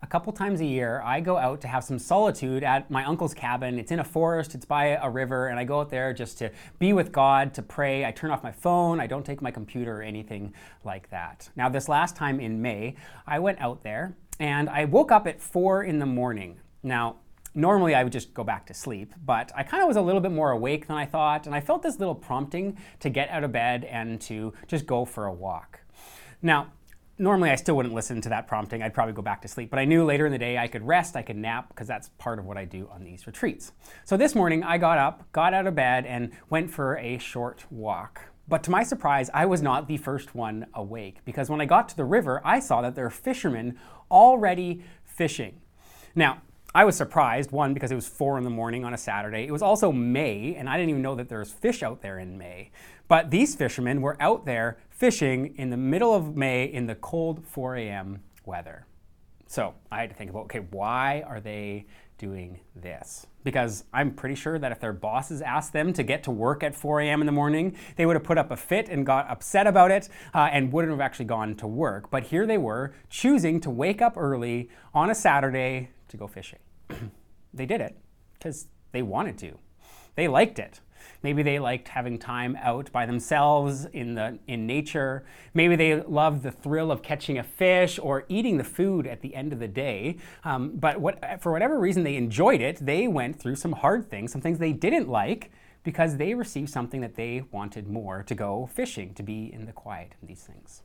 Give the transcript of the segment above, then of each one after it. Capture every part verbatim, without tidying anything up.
a couple times a year, I go out to have some solitude at my uncle's cabin. It's in a forest, it's by a river, and I go out there just to be with God, to pray. I turn off my phone, I don't take my computer or anything like that. Now, this last time in May, I went out there and I woke up at four in the morning. Now, normally I would just go back to sleep, but I kind of was a little bit more awake than I thought, and I felt this little prompting to get out of bed and to just go for a walk. Now, normally I still wouldn't listen to that prompting. I'd probably go back to sleep, but I knew later in the day I could rest, I could nap, because that's part of what I do on these retreats. So this morning I got up, got out of bed, and went for a short walk. But to my surprise, I was not the first one awake, because when I got to the river, I saw that there were fishermen already fishing. Now, I was surprised, one, because it was four in the morning on a Saturday. It was also May, and I didn't even know that there was fish out there in May. But these fishermen were out there fishing in the middle of May in the cold four a.m. weather. So I had to think about, okay, why are they doing this? Because I'm pretty sure that if their bosses asked them to get to work at four a.m. in the morning, they would have put up a fit and got upset about it uh, and wouldn't have actually gone to work. But here they were, choosing to wake up early on a Saturday to go fishing. They did it because they wanted to. They liked it. Maybe they liked having time out by themselves in the in nature. Maybe they loved the thrill of catching a fish or eating the food at the end of the day. Um, but what, for whatever reason they enjoyed it, they went through some hard things, some things they didn't like, because they received something that they wanted more: to go fishing, to be in the quiet and these things.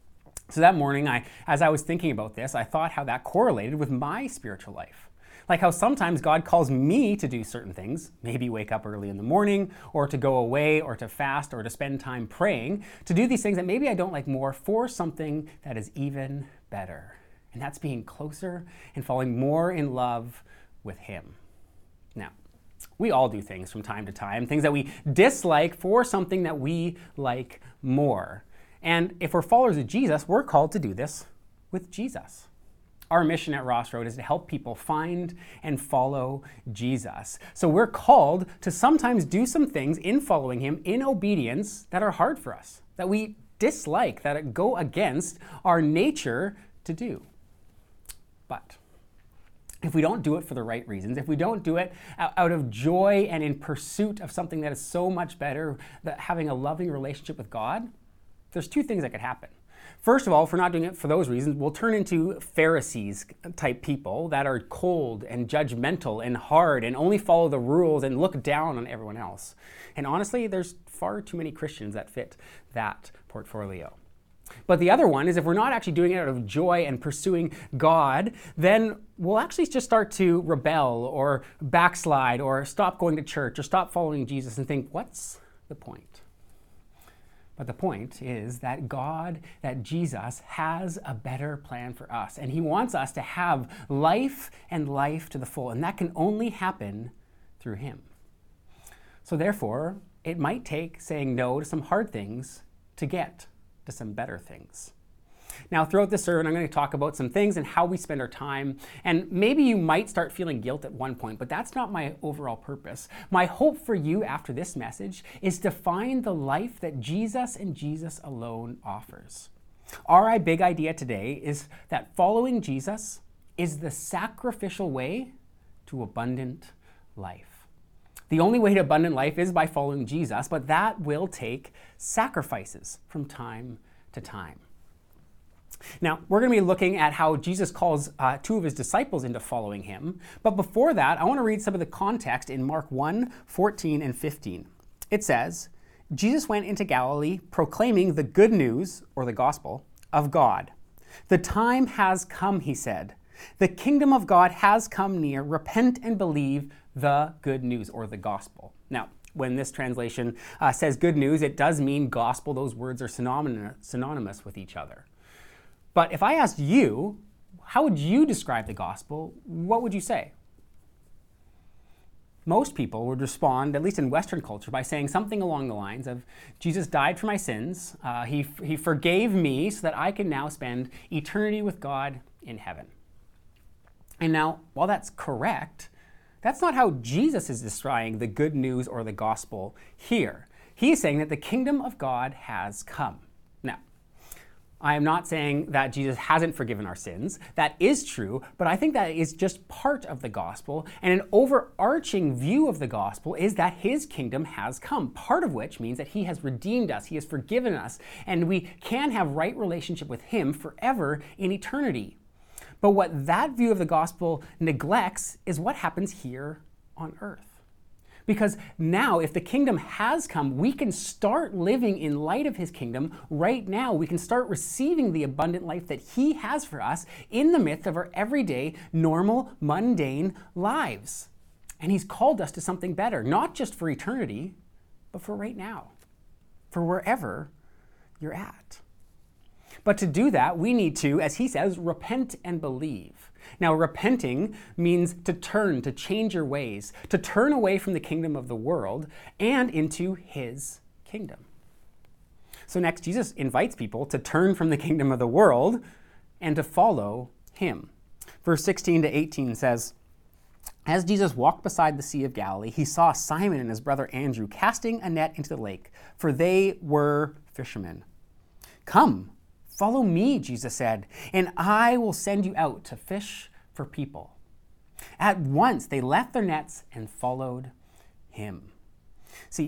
So that morning, I, as I was thinking about this, I thought how that correlated with my spiritual life. Like how sometimes God calls me to do certain things, maybe wake up early in the morning, or to go away, or to fast, or to spend time praying, to do these things that maybe I don't like more for something that is even better. And that's being closer and falling more in love with Him. Now, we all do things from time to time, things that we dislike for something that we like more. And if we're followers of Jesus, we're called to do this with Jesus. Our mission at Ross Road is to help people find and follow Jesus. So we're called to sometimes do some things in following Him in obedience that are hard for us, that we dislike, that go against our nature to do. But if we don't do it for the right reasons, if we don't do it out of joy and in pursuit of something that is so much better, that having a loving relationship with God, there's two things that could happen. First of all, if we're not doing it for those reasons, we'll turn into Pharisees type people that are cold and judgmental and hard and only follow the rules and look down on everyone else. And honestly, there's far too many Christians that fit that portfolio. But the other one is, if we're not actually doing it out of joy and pursuing God, then we'll actually just start to rebel or backslide or stop going to church or stop following Jesus and think, what's the point? But the point is that God, that Jesus has a better plan for us. And He wants us to have life and life to the full. And that can only happen through Him. So therefore, it might take saying no to some hard things to get to some better things. Now, throughout this sermon, I'm going to talk about some things and how we spend our time. And maybe you might start feeling guilt at one point, but that's not my overall purpose. My hope for you after this message is to find the life that Jesus and Jesus alone offers. Our big idea today is that following Jesus is the sacrificial way to abundant life. The only way to abundant life is by following Jesus, but that will take sacrifices from time to time. Now, we're going to be looking at how Jesus calls uh, two of His disciples into following Him. But before that, I want to read some of the context in Mark one, fourteen and fifteen. It says, Jesus went into Galilee proclaiming the good news, or the gospel, of God. The time has come, He said. The kingdom of God has come near. Repent and believe the good news, or the gospel. Now, when this translation uh, says good news, it does mean gospel. Those words are synonymous, synonymous with each other. But if I asked you, how would you describe the gospel? What would you say? Most people would respond, at least in Western culture, by saying something along the lines of, Jesus died for my sins, uh, he, he forgave me so that I can now spend eternity with God in heaven. And now, while that's correct, that's not how Jesus is describing the good news or the gospel here. He's saying that the kingdom of God has come. Now, I am not saying that Jesus hasn't forgiven our sins. That is true, but I think that is just part of the gospel. And an overarching view of the gospel is that his kingdom has come, part of which means that he has redeemed us, he has forgiven us, and we can have right relationship with him forever in eternity. But what that view of the gospel neglects is what happens here on earth. Because now, if the kingdom has come, we can start living in light of his kingdom right now. We can start receiving the abundant life that he has for us in the midst of our everyday, normal, mundane lives. And he's called us to something better, not just for eternity, but for right now, for wherever you're at. But to do that, we need to, as he says, repent and believe. Now, repenting means to turn, to change your ways, to turn away from the kingdom of the world and into his kingdom. So next, Jesus invites people to turn from the kingdom of the world and to follow him. Verse sixteen to eighteen says, "As Jesus walked beside the Sea of Galilee, he saw Simon and his brother Andrew casting a net into the lake, for they were fishermen. 'Come, follow me,' Jesus said, 'and I will send you out to fish for people.' At once they left their nets and followed him." See,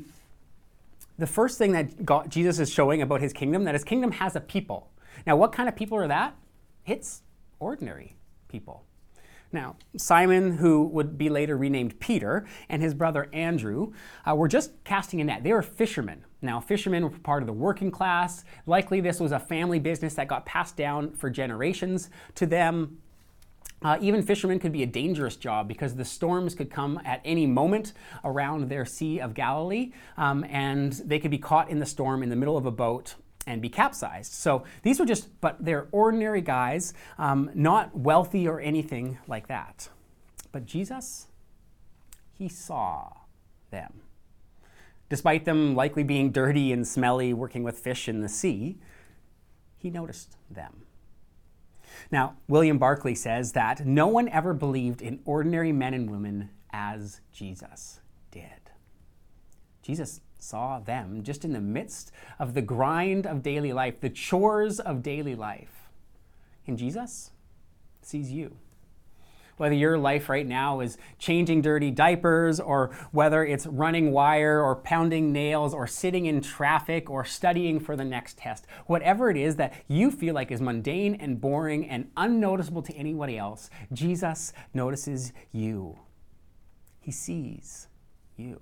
the first thing that God, Jesus is showing about his kingdom, that his kingdom has a people. Now, what kind of people are that? It's ordinary people. Now, Simon, who would be later renamed Peter, and his brother Andrew uh, were just casting a net. They were fishermen. Now, fishermen were part of the working class. Likely this was a family business that got passed down for generations to them. Uh, even fishermen could be a dangerous job because the storms could come at any moment around their Sea of Galilee, um, and they could be caught in the storm in the middle of a boat and be capsized. So these were just, but they're ordinary guys, um, not wealthy or anything like that. But Jesus, he saw them. Despite them likely being dirty and smelly, working with fish in the sea, he noticed them. Now, William Barclay says that no one ever believed in ordinary men and women as Jesus did. Jesus saw them just in the midst of the grind of daily life, the chores of daily life. And Jesus sees you. Whether your life right now is changing dirty diapers, or whether it's running wire or pounding nails or sitting in traffic or studying for the next test, whatever it is that you feel like is mundane and boring and unnoticeable to anybody else, Jesus notices you. He sees you.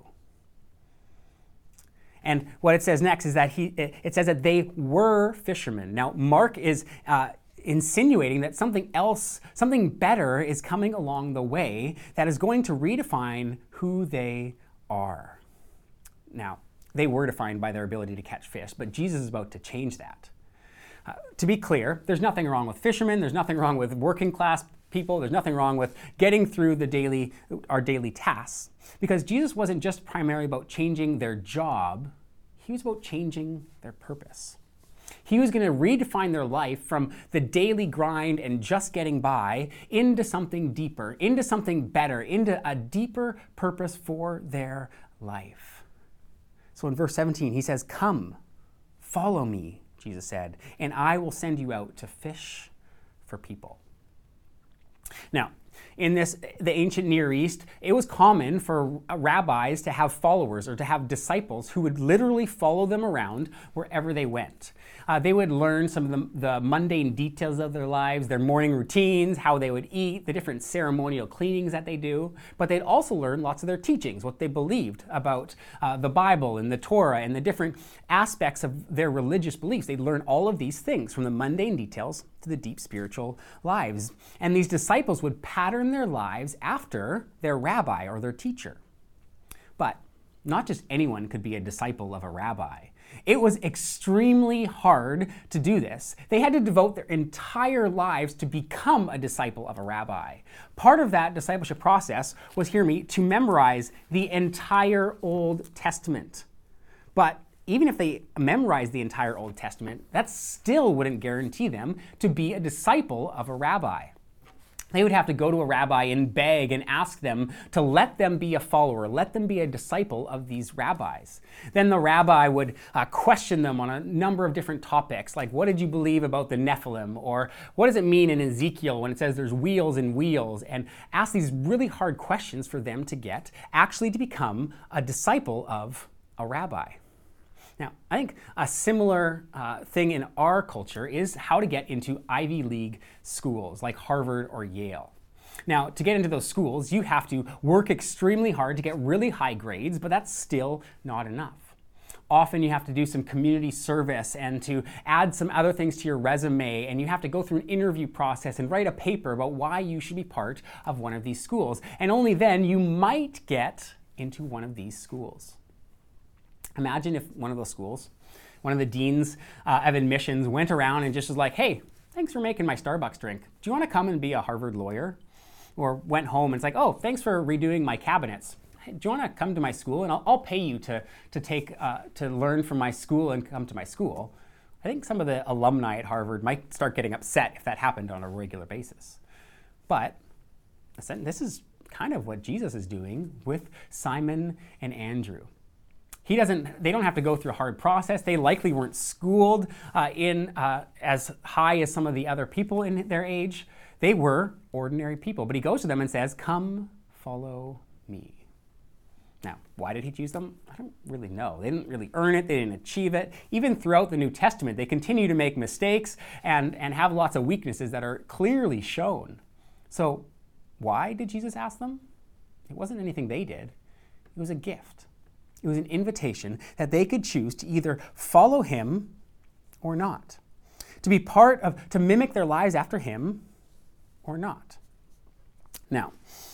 And what it says next is that he, it says that they were fishermen. Now, Mark is uh, insinuating that something else, something better is coming along the way that is going to redefine who they are. Now, they were defined by their ability to catch fish, but Jesus is about to change that. Uh, to be clear, there's nothing wrong with fishermen, there's nothing wrong with working class people, there's nothing wrong with getting through the daily, our daily tasks, because Jesus wasn't just primarily about changing their job, he was about changing their purpose. He was going to redefine their life from the daily grind and just getting by into something deeper, into something better, into a deeper purpose for their life. So in verse seventeen, he says, "Come, follow me," Jesus said, "and I will send you out to fish for people." Now, in this, the ancient Near East, it was common for rabbis to have followers or to have disciples who would literally follow them around wherever they went. Uh, they would learn some of the, the mundane details of their lives, their morning routines, how they would eat, the different ceremonial cleanings that they do. But they'd also learn lots of their teachings, what they believed about uh, the Bible and the Torah and the different aspects of their religious beliefs. They'd learn all of these things, from the mundane details to the deep spiritual lives. And these disciples would pattern their lives after their rabbi or their teacher. But not just anyone could be a disciple of a rabbi. It was extremely hard to do this. They had to devote their entire lives to become a disciple of a rabbi. Part of that discipleship process was, hear me, to memorize the entire Old Testament. But even if they memorized the entire Old Testament, that still wouldn't guarantee them to be a disciple of a rabbi. They would have to go to a rabbi and beg and ask them to let them be a follower, let them be a disciple of these rabbis. Then the rabbi would uh, question them on a number of different topics, like what did you believe about the Nephilim? Or what does it mean in Ezekiel when it says there's wheels and wheels? And ask these really hard questions for them to get actually to become a disciple of a rabbi. Now, I think a similar uh, thing in our culture is how to get into Ivy League schools like Harvard or Yale. Now, to get into those schools, you have to work extremely hard to get really high grades, but that's still not enough. Often you have to do some community service and to add some other things to your resume, and you have to go through an interview process and write a paper about why you should be part of one of these schools. And only then you might get into one of these schools. Imagine if one of those schools, one of the deans uh, of admissions went around and just was like, hey, thanks for making my Starbucks drink. Do you want to come and be a Harvard lawyer? Or went home and it's like, oh, thanks for redoing my cabinets. Hey, do you want to come to my school? And I'll, I'll pay you to, to, take, uh, to learn from my school and come to my school. I think some of the alumni at Harvard might start getting upset if that happened on a regular basis. But this is kind of what Jesus is doing with Simon and Andrew. He doesn't, they don't have to go through a hard process. They likely weren't schooled uh, in uh, as high as some of the other people in their age. They were ordinary people. But he goes to them and says, come follow me. Now, why did he choose them? I don't really know. They didn't really earn it. They didn't achieve it. Even throughout the New Testament, they continue to make mistakes and, and have lots of weaknesses that are clearly shown. So why did Jesus ask them? It wasn't anything they did. It was a gift. It was an invitation that they could choose to either follow him or not, to be part of, to mimic their lives after him or not. Now,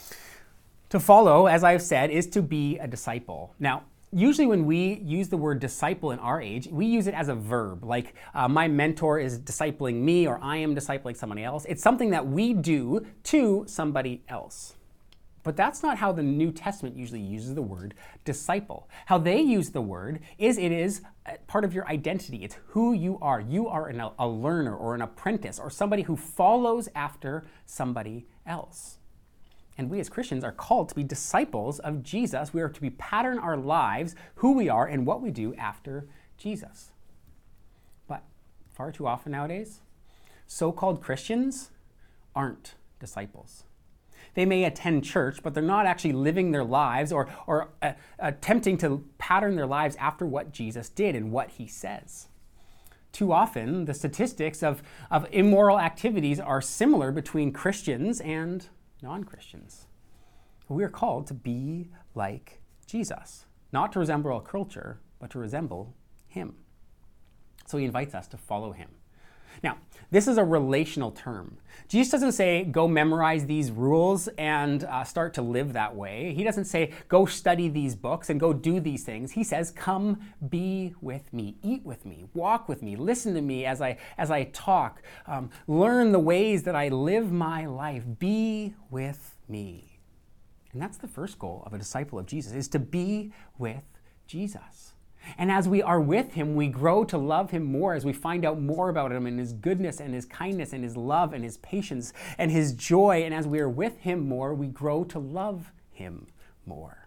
to follow, as I've said, is to be a disciple. Now, usually when we use the word disciple in our age, we use it as a verb, like uh, my mentor is discipling me or I am discipling somebody else. It's something that we do to somebody else. But that's not how the New Testament usually uses the word disciple. How they use the word is it is part of your identity. It's who you are. You are an, a learner or an apprentice or somebody who follows after somebody else. And we as Christians are called to be disciples of Jesus. We are to be pattern our lives, who we are, and what we do after Jesus. But far too often nowadays, so-called Christians aren't disciples. They may attend church, but they're not actually living their lives or, or uh, attempting to pattern their lives after what Jesus did and what he says. Too often, the statistics of, of immoral activities are similar between Christians and non-Christians. We are called to be like Jesus, not to resemble a culture, but to resemble him. So he invites us to follow him. Now, this is a relational term. Jesus doesn't say, go memorize these rules and uh, start to live that way. He doesn't say, go study these books and go do these things. He says, come be with me, eat with me, walk with me, listen to me as I, as I talk, um, learn the ways that I live my life, be with me. And that's the first goal of a disciple of Jesus, is to be with Jesus. And as we are with him, we grow to love him more as we find out more about him and his goodness and his kindness and his love and his patience and his joy. And as we are with him more, we grow to love him more.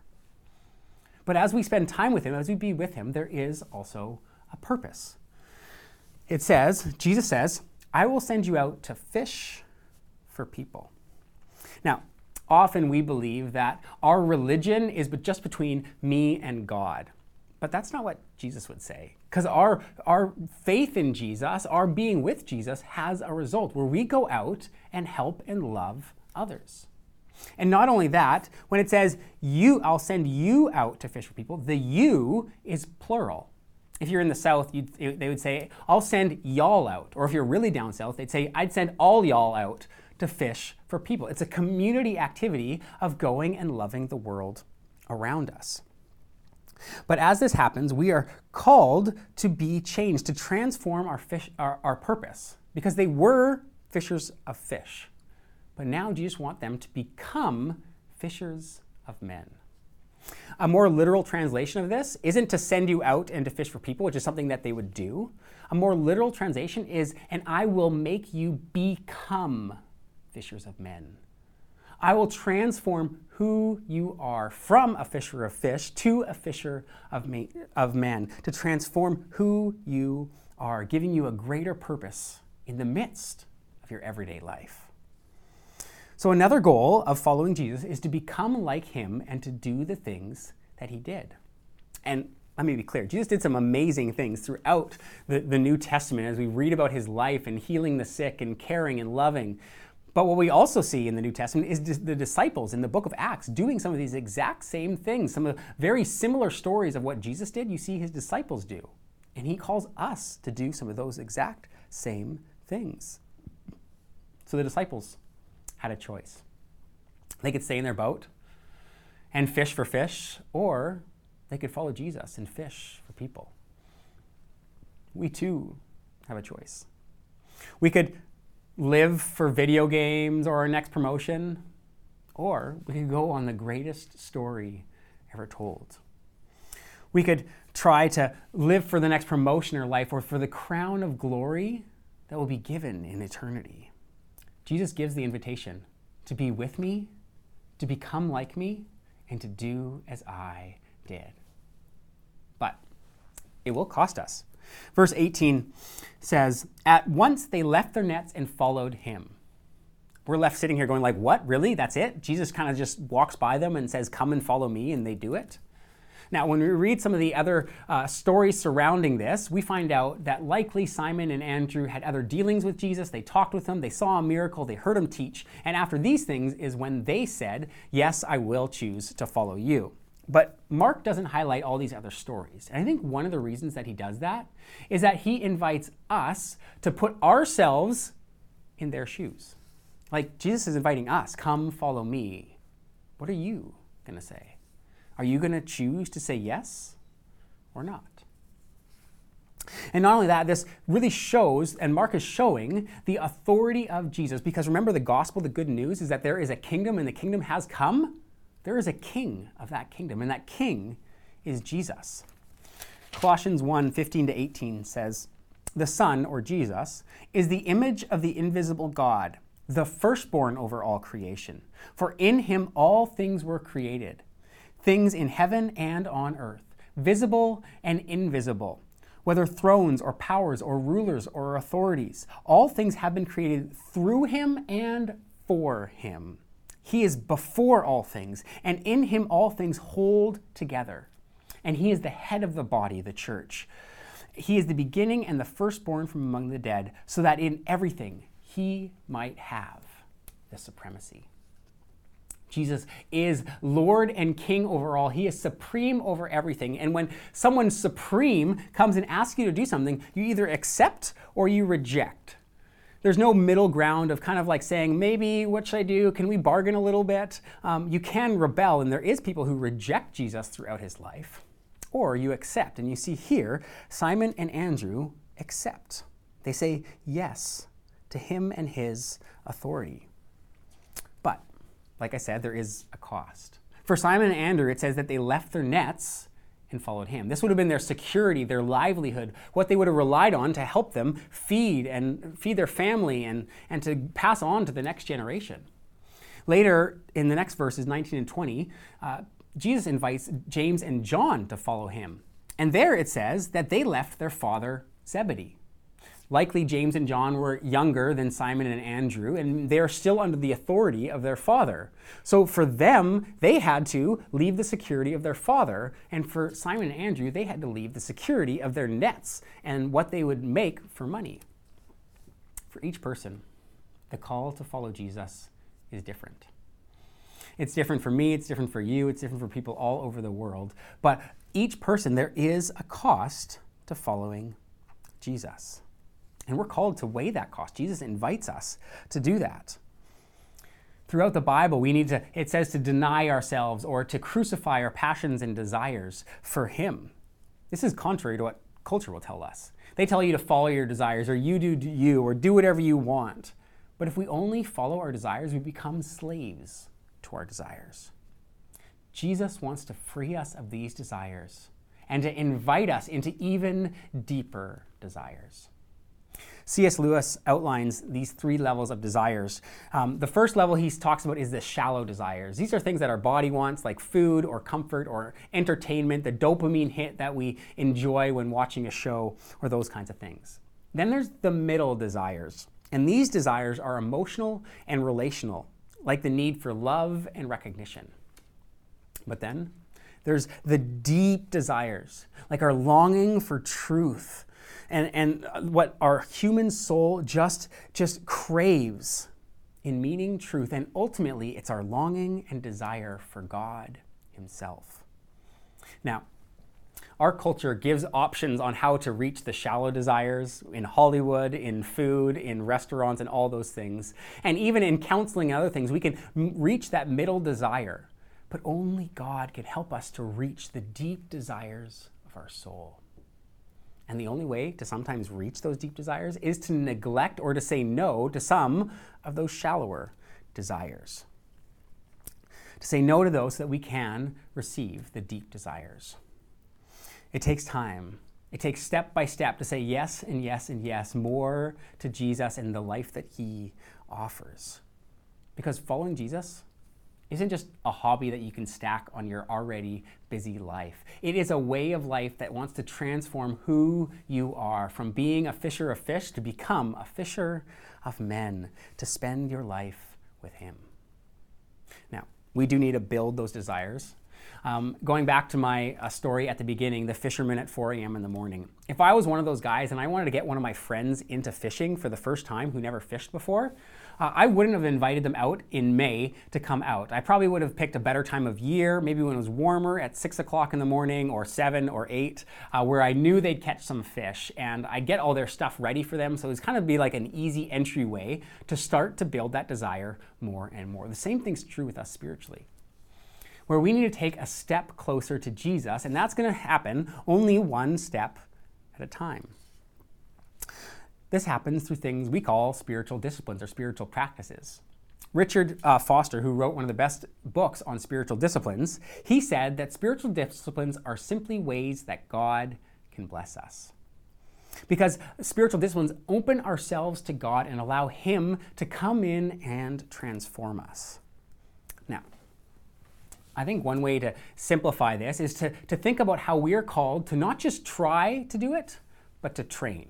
But as we spend time with him, as we be with him, there is also a purpose. It says, Jesus says, I will send you out to fish for people. Now, often we believe that our religion is just between me and God. But that's not what Jesus would say, because our, our faith in Jesus, our being with Jesus, has a result where we go out and help and love others. And not only that, when it says, you, I'll send you out to fish for people, the you is plural. If you're in the South, you'd, they would say, I'll send y'all out. Or if you're really down South, they'd say, I'd send all y'all out to fish for people. It's a community activity of going and loving the world around us. But as this happens, we are called to be changed, to transform our, fish, our, our purpose, because they were fishers of fish. But now Jesus wants them to become fishers of men. A more literal translation of this isn't to send you out and to fish for people, which is something that they would do. A more literal translation is, and I will make you become fishers of men. I will transform who you are from a fisher of fish to a fisher of, ma- of men, to transform who you are, giving you a greater purpose in the midst of your everyday life. So another goal of following Jesus is to become like him and to do the things that he did. And let me be clear, Jesus did some amazing things throughout the, the New Testament as we read about his life and healing the sick and caring and loving. But what we also see in the New Testament is the disciples in the book of Acts doing some of these exact same things, some of the very similar stories of what Jesus did, you see his disciples do. And he calls us to do some of those exact same things. So the disciples had a choice. They could stay in their boat and fish for fish, or they could follow Jesus and fish for people. We too have a choice. We could live for video games or our next promotion, or we could go on the greatest story ever told. We could try to live for the next promotion in life or for the crown of glory that will be given in eternity. Jesus gives the invitation to be with me, to become like me, and to do as I did. But it will cost us. Verse eighteen says, at once they left their nets and followed him. We're left sitting here going like, what, really? That's it? Jesus kind of just walks by them and says, come and follow me, and they do it? Now, when we read some of the other uh, stories surrounding this, we find out that likely Simon and Andrew had other dealings with Jesus. They talked with him, they saw a miracle, they heard him teach. And after these things is when they said, yes, I will choose to follow you. But Mark doesn't highlight all these other stories. And I think one of the reasons that he does that is that he invites us to put ourselves in their shoes. Like Jesus is inviting us, come follow me. What are you going to say? Are you going to choose to say yes or not? And not only that, this really shows, and Mark is showing, the authority of Jesus. Because remember, the gospel, the good news, is that there is a kingdom and the kingdom has come. There is a king of that kingdom, and that king is Jesus. Colossians one, fifteen to eighteen says, the Son, or Jesus, is the image of the invisible God, the firstborn over all creation. For in him all things were created, things in heaven and on earth, visible and invisible, whether thrones or powers or rulers or authorities. All things have been created through him and for him. He is before all things, and in him all things hold together. And he is the head of the body, the church. He is the beginning and the firstborn from among the dead, so that in everything he might have the supremacy. Jesus is Lord and King over all. He is supreme over everything. And when someone supreme comes and asks you to do something, you either accept or you reject. There's no middle ground of kind of like saying, maybe, what should I do? Can we bargain a little bit? Um, you can rebel, and there is people who reject Jesus throughout his life. Or you accept. And you see here, Simon and Andrew accept. They say yes to him and his authority. But, like I said, there is a cost. For Simon and Andrew, it says that they left their nets and followed him. This would have been their security, their livelihood, what they would have relied on to help them feed and feed their family and, and to pass on to the next generation. Later, in the next verses, nineteen and twenty, uh, Jesus invites James and John to follow him. And there it says that they left their father Zebedee. Likely James and John were younger than Simon and Andrew, and they're still under the authority of their father. So for them, they had to leave the security of their father, and for Simon and Andrew, they had to leave the security of their nets and what they would make for money. For each person, the call to follow Jesus is different. It's different for me, it's different for you, it's different for people all over the world. But each person, there is a cost to following Jesus. And we're called to weigh that cost. Jesus invites us to do that. Throughout the Bible, we need to, it says to deny ourselves or to crucify our passions and desires for him. This is contrary to what culture will tell us. They tell you to follow your desires, or you do you, or do whatever you want. But if we only follow our desires, we become slaves to our desires. Jesus wants to free us of these desires and to invite us into even deeper desires. C S Lewis outlines these three levels of desires. Um, the first level he talks about is the shallow desires. These are things that our body wants, like food or comfort or entertainment, the dopamine hit that we enjoy when watching a show, or those kinds of things. Then there's the middle desires. And these desires are emotional and relational, like the need for love and recognition. But then there's the deep desires, like our longing for truth, and, and what our human soul just, just craves in meaning, truth, and ultimately it's our longing and desire for God Himself. Now, our culture gives options on how to reach the shallow desires in Hollywood, in food, in restaurants, and all those things. And even in counseling and other things, we can m- reach that middle desire. But only God can help us to reach the deep desires of our soul. And the only way to sometimes reach those deep desires is to neglect or to say no to some of those shallower desires. To say no to those so that we can receive the deep desires. It takes time. It takes step by step to say yes and yes and yes more to Jesus and the life that He offers. Because following Jesus isn't just a hobby that you can stack on your already busy life. It is a way of life that wants to transform who you are, from being a fisher of fish to become a fisher of men, to spend your life with Him. Now, we do need to build those desires. Um, going back to my uh, story at the beginning, the fisherman at four a.m. in the morning. If I was one of those guys and I wanted to get one of my friends into fishing for the first time who never fished before, uh, I wouldn't have invited them out in May to come out. I probably would have picked a better time of year, maybe when it was warmer at six o'clock in the morning or seven or eight, uh, where I knew they'd catch some fish, and I'd get all their stuff ready for them. So it was kind of be like an easy entryway to start to build that desire more and more. The same thing's true with us spiritually, where we need to take a step closer to Jesus, and that's going to happen only one step at a time. This happens through things we call spiritual disciplines or spiritual practices. Richard uh, Foster, who wrote one of the best books on spiritual disciplines, he said that spiritual disciplines are simply ways that God can bless us. Because spiritual disciplines open ourselves to God and allow Him to come in and transform us. Now, I think one way to simplify this is to, to think about how we are called to not just try to do it, but to train.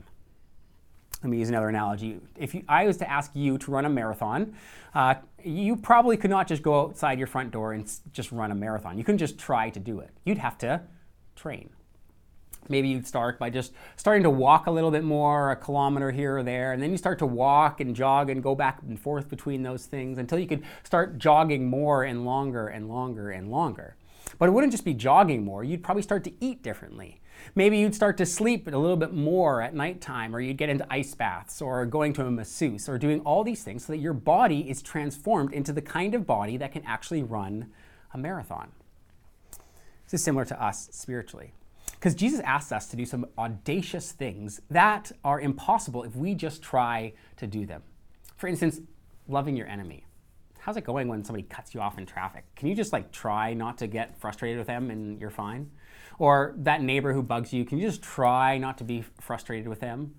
Let me use another analogy. If you, I was to ask you to run a marathon, uh, you probably could not just go outside your front door and s- just run a marathon. You couldn't just try to do it. You'd have to train. Maybe you'd start by just starting to walk a little bit more, a kilometer here or there, and then you start to walk and jog and go back and forth between those things until you could start jogging more and longer and longer and longer. But it wouldn't just be jogging more, you'd probably start to eat differently. Maybe you'd start to sleep a little bit more at nighttime, or you'd get into ice baths, or going to a masseuse, or doing all these things so that your body is transformed into the kind of body that can actually run a marathon. This is similar to us spiritually. Because Jesus asks us to do some audacious things that are impossible if we just try to do them. For instance, loving your enemy. How's it going when somebody cuts you off in traffic? Can you just like try not to get frustrated with them and you're fine? Or that neighbor who bugs you, can you just try not to be frustrated with them?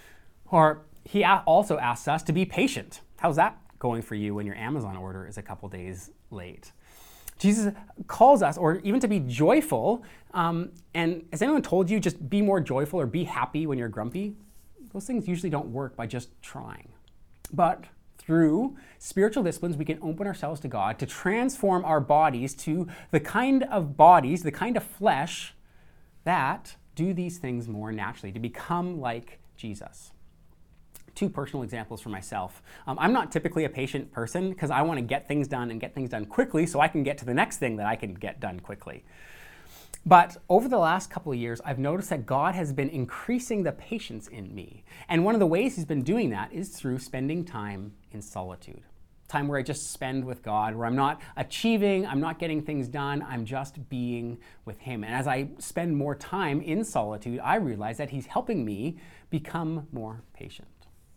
Or he also asks us to be patient. How's that going for you when your Amazon order is a couple days late? Jesus calls us, or even to be joyful. Um, and has anyone told you just be more joyful or be happy when you're grumpy? Those things usually don't work by just trying. But through spiritual disciplines, we can open ourselves to God to transform our bodies to the kind of bodies, the kind of flesh that do these things more naturally, to become like Jesus. Two personal examples for myself. Um, I'm not typically a patient person because I want to get things done and get things done quickly so I can get to the next thing that I can get done quickly. But over the last couple of years, I've noticed that God has been increasing the patience in me. And one of the ways He's been doing that is through spending time in solitude. Time where I just spend with God, where I'm not achieving, I'm not getting things done, I'm just being with Him. And as I spend more time in solitude, I realize that He's helping me become more patient.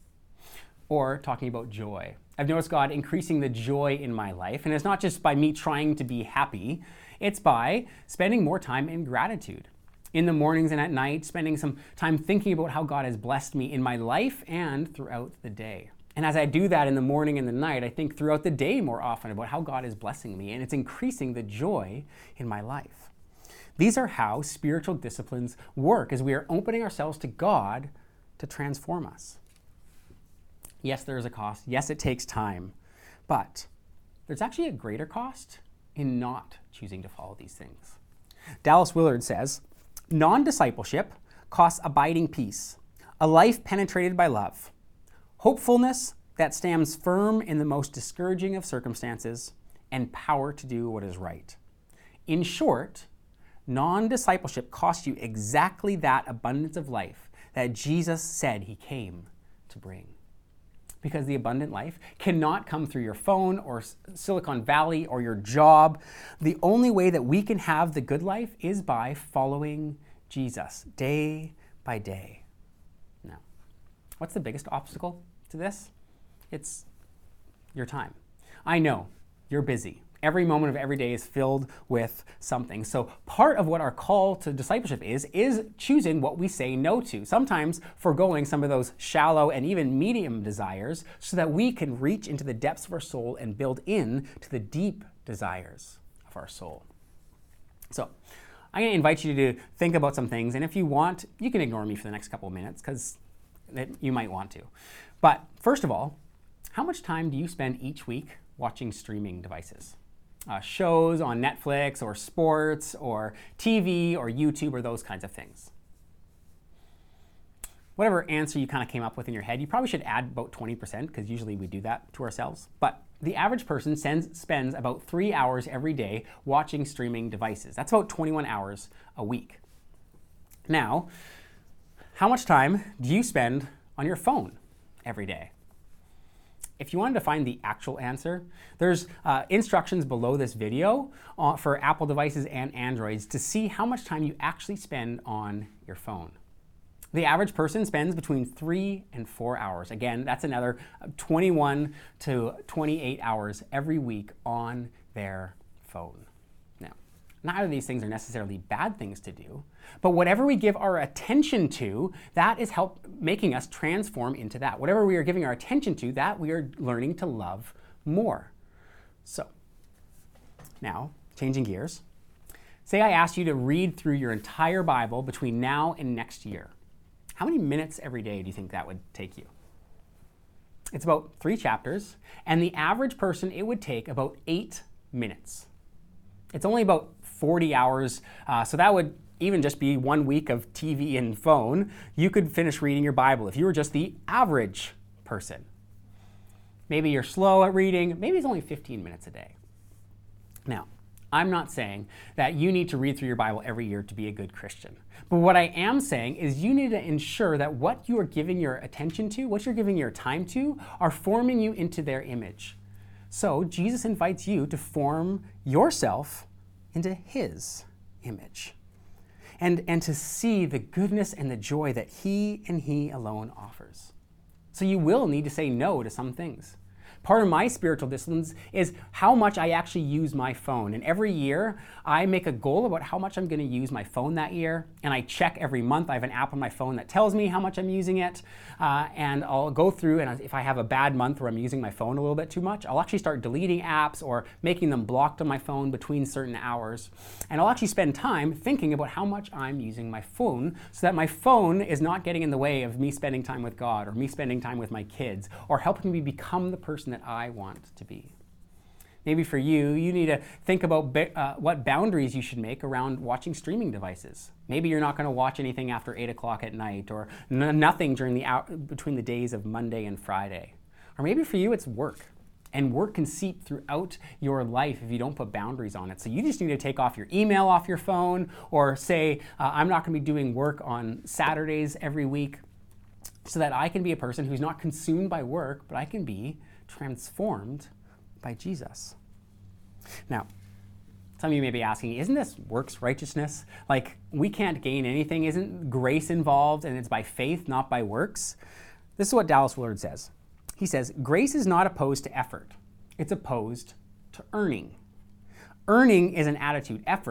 Or talking about joy. I've noticed God increasing the joy in my life, and it's not just by me trying to be happy, it's by spending more time in gratitude. in the mornings and at night, spending some time thinking about how God has blessed me in my life and throughout the day. And as I do that in the morning and the night, I think throughout the day more often about how God is blessing me, and it's increasing the joy in my life. These are how spiritual disciplines work, as we are opening ourselves to God to transform us. Yes, there is a cost. Yes, it takes time. But there's actually a greater cost in not choosing to follow these things. Dallas Willard says, non-discipleship costs abiding peace, a life penetrated by love, hopefulness that stands firm in the most discouraging of circumstances, and power to do what is right. In short, non-discipleship costs you exactly that abundance of life that Jesus said he came to bring. Because the abundant life cannot come through your phone or Silicon Valley or your job. The only way that we can have the good life is by following Jesus day by day. Now, what's the biggest obstacle to this? It's your time. I know you're busy. Every moment of every day is filled with something. So part of what our call to discipleship is, is choosing what we say no to. Sometimes foregoing some of those shallow and even medium desires so that we can reach into the depths of our soul and build in to the deep desires of our soul. So I'm going to invite you to think about some things. And if you want, you can ignore me for the next couple of minutes because you might want to. But first of all, how much time do you spend each week watching streaming devices? Uh, shows on Netflix or sports or T V or YouTube or those kinds of things. Whatever answer you kind of came up with in your head, you probably should add about twenty percent because usually we do that to ourselves. But the average person sends, spends about three hours every day watching streaming devices. That's about twenty-one hours a week. Now, how much time do you spend on your phone every day? If you wanted to find the actual answer, there's uh, instructions below this video uh, for Apple devices and Androids to see how much time you actually spend on your phone. The average person spends between three and four hours. Again, that's another twenty-one to twenty-eight hours every week on their phone. Now, neither of these things are necessarily bad things to do, but whatever we give our attention to, that is help making us transform into that. Whatever we are giving our attention to, that we are learning to love more. So, now, changing gears. Say I asked you to read through your entire Bible between now and next year. How many minutes every day do you think that would take you? It's about three chapters, and the average person, it would take about eight minutes. It's only about forty hours, uh, so that would even just be one week of T V and phone. You could finish reading your Bible if you were just the average person. Maybe you're slow at reading, maybe it's only fifteen minutes a day. Now, I'm not saying that you need to read through your Bible every year to be a good Christian. But what I am saying is you need to ensure that what you are giving your attention to, what you're giving your time to, are forming you into their image. So Jesus invites you to form yourself into his image. And, and to see the goodness and the joy that he and he alone offers. So you will need to say no to some things. Part of my spiritual disciplines is how much I actually use my phone. And every year, I make a goal about how much I'm going to use my phone that year. And I check every month. I have an app on my phone that tells me how much I'm using it. Uh, and I'll go through, and if I have a bad month where I'm using my phone a little bit too much, I'll actually start deleting apps or making them blocked on my phone between certain hours. And I'll actually spend time thinking about how much I'm using my phone so that my phone is not getting in the way of me spending time with God or me spending time with my kids or helping me become the person that I want to be. Maybe for you, you need to think about uh, what boundaries you should make around watching streaming devices. Maybe you're not going to watch anything after eight o'clock at night or n- nothing during the hour, between the days of Monday and Friday. Or maybe for you, it's work. And work can seep throughout your life if you don't put boundaries on it. So you just need to take off your email off your phone or say, uh, I'm not going to be doing work on Saturdays every week so that I can be a person who's not consumed by work, but I can be transformed by Jesus. Now, some of you may be asking, isn't this works righteousness? Like, we can't gain anything. Isn't grace involved and it's by faith, not by works? This is what Dallas Willard says. He says, grace is not opposed to effort. It's opposed to earning. Earning is an attitude. Effort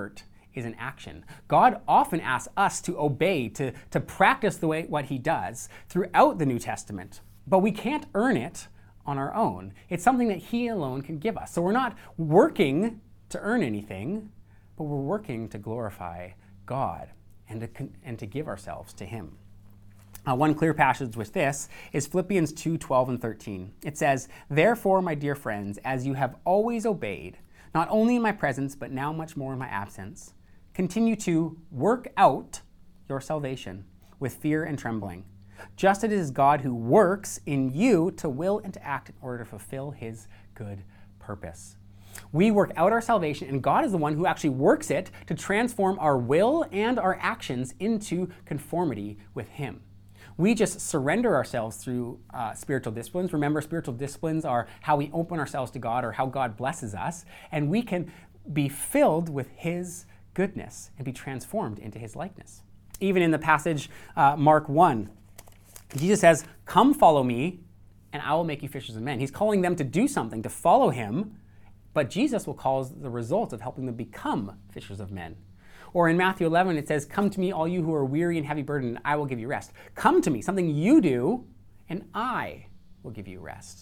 is an action. God often asks us to obey, to, to practice the way what he does throughout the New Testament. But we can't earn it on our own. It's something that he alone can give us. So we're not working to earn anything, but we're working to glorify God and to, and to give ourselves to him. Uh, one clear passage with this is Philippians two, twelve and thirteen. It says, "Therefore, my dear friends, as you have always obeyed, not only in my presence, but now much more in my absence, continue to work out your salvation with fear and trembling, just as it is God who works in you to will and to act in order to fulfill his good purpose." We work out our salvation, and God is the one who actually works it to transform our will and our actions into conformity with him. We just surrender ourselves through uh, spiritual disciplines. Remember, spiritual disciplines are how we open ourselves to God or how God blesses us, and we can be filled with his goodness and be transformed into his likeness. Even in the passage, uh, Mark one, Jesus says, "Come follow me, and I will make you fishers of men." He's calling them to do something, to follow him, but Jesus will cause the result of helping them become fishers of men. Or in Matthew eleven, it says, "Come to me, all you who are weary and heavy burdened, and I will give you rest." Come to me, something you do, and I will give you rest.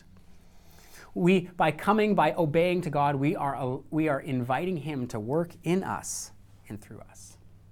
We, by coming, by obeying to God, we are, we are inviting him to work in us and through us.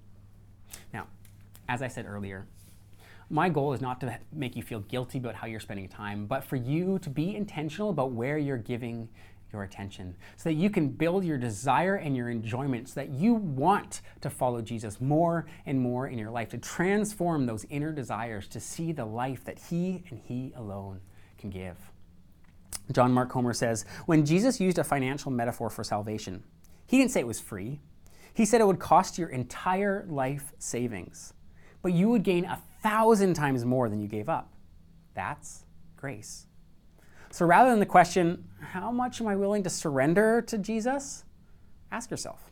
Now, as I said earlier, my goal is not to make you feel guilty about how you're spending time, but for you to be intentional about where you're giving your attention, so that you can build your desire and your enjoyment, so that you want to follow Jesus more and more in your life, to transform those inner desires to see the life that he and he alone can give. John Mark Comer says, when Jesus used a financial metaphor for salvation, he didn't say it was free. He said it would cost your entire life savings, but you would gain a thousand times more than you gave up. That's grace. So rather than the question, how much am I willing to surrender to Jesus? Ask yourself,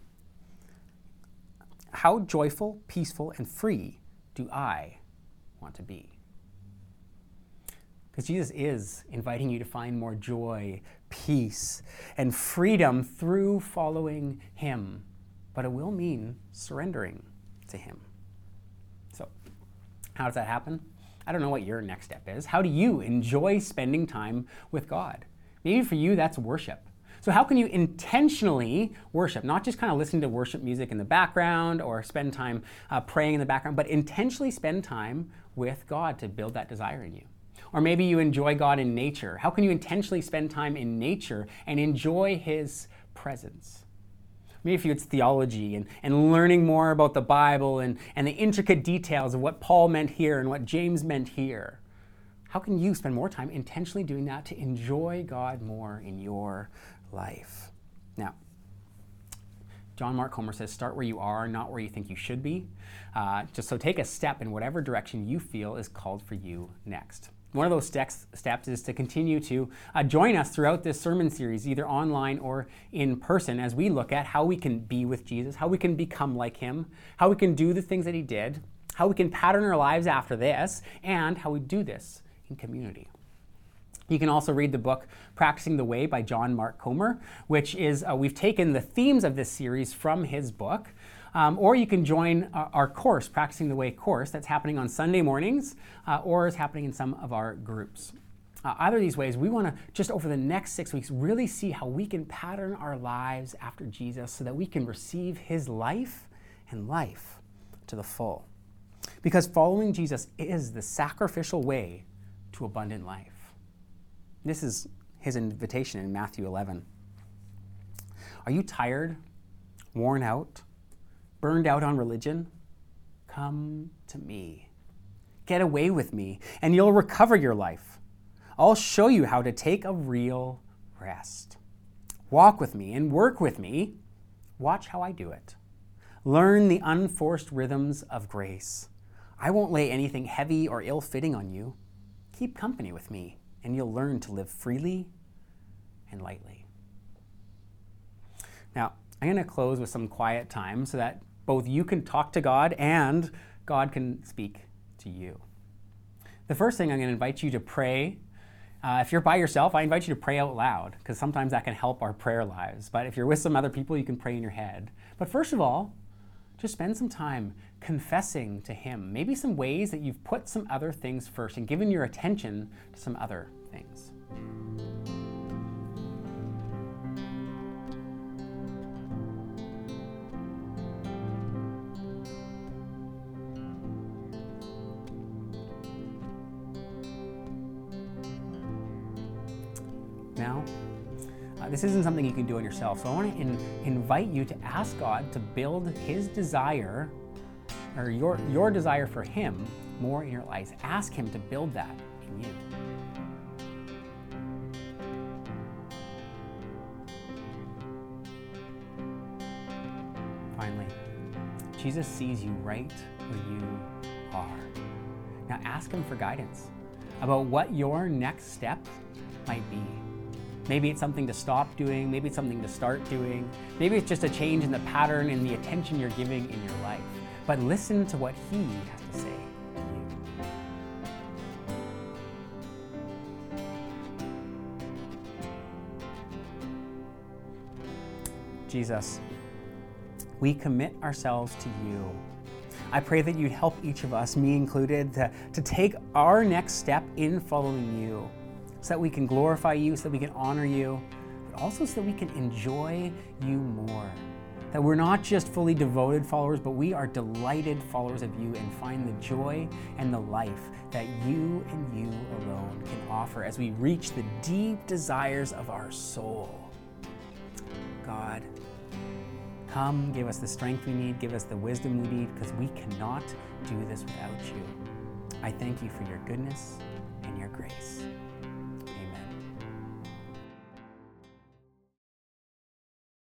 how joyful, peaceful, and free do I want to be? Because Jesus is inviting you to find more joy, peace, and freedom through following him. But it will mean surrendering to him. So, how does that happen? I don't know what your next step is. How do you enjoy spending time with God? Maybe for you, that's worship. So how can you intentionally worship? Not just kind of listen to worship music in the background or spend time uh, praying in the background, but intentionally spend time with God to build that desire in you. Or maybe you enjoy God in nature. How can you intentionally spend time in nature and enjoy his presence? Maybe for you it's theology and, and learning more about the Bible and, and the intricate details of what Paul meant here and what James meant here. How can you spend more time intentionally doing that to enjoy God more in your life? Now, John Mark Comer says, start where you are, not where you think you should be. Uh, just so take a step in whatever direction you feel is called for you next. One of those steps, steps is to continue to uh, join us throughout this sermon series, either online or in person, as we look at how we can be with Jesus, how we can become like him, how we can do the things that he did, how we can pattern our lives after this, and how we do this in community. You can also read the book Practicing the Way by John Mark Comer, which is, uh, we've taken the themes of this series from his book. Um, or you can join our, our course, Practicing the Way course, that's happening on Sunday mornings, uh, or is happening in some of our groups. Uh, either of these ways, we want to just over the next six weeks really see how we can pattern our lives after Jesus so that we can receive his life and life to the full. Because following Jesus is the sacrificial way to abundant life. This is his invitation in Matthew eleven. Are you tired, worn out, burned out on religion? Come to me. Get away with me, and you'll recover your life. I'll show you how to take a real rest. Walk with me and work with me. Watch how I do it. Learn the unforced rhythms of grace. I won't lay anything heavy or ill-fitting on you. Keep company with me, and you'll learn to live freely and lightly. Now, I'm going to close with some quiet time so that both you can talk to God and God can speak to you. The first thing I'm going to invite you to pray. Uh, if you're by yourself, I invite you to pray out loud, because sometimes that can help our prayer lives. But if you're with some other people, you can pray in your head. But first of all, just spend some time confessing to Him. Maybe some ways that you've put some other things first and given your attention to some other things. Now, uh, this isn't something you can do on yourself, so I want to in, invite you to ask God to build His desire, or your, your desire for Him, more in your lives. Ask Him to build that in you. Finally, Jesus sees you right where you are. Now ask Him for guidance about what your next step might be. Maybe it's something to stop doing, maybe it's something to start doing, maybe it's just a change in the pattern and the attention you're giving in your life. But listen to what He has to say to you. Jesus, we commit ourselves to you. I pray that you'd help each of us, me included, to, to take our next step in following you, so that we can glorify you, so that we can honor you, but also so that we can enjoy you more. That we're not just fully devoted followers, but we are delighted followers of you and find the joy and the life that you and you alone can offer as we reach the deep desires of our soul. God, come, give us the strength we need, give us the wisdom we need, because we cannot do this without you. I thank you for your goodness and your grace.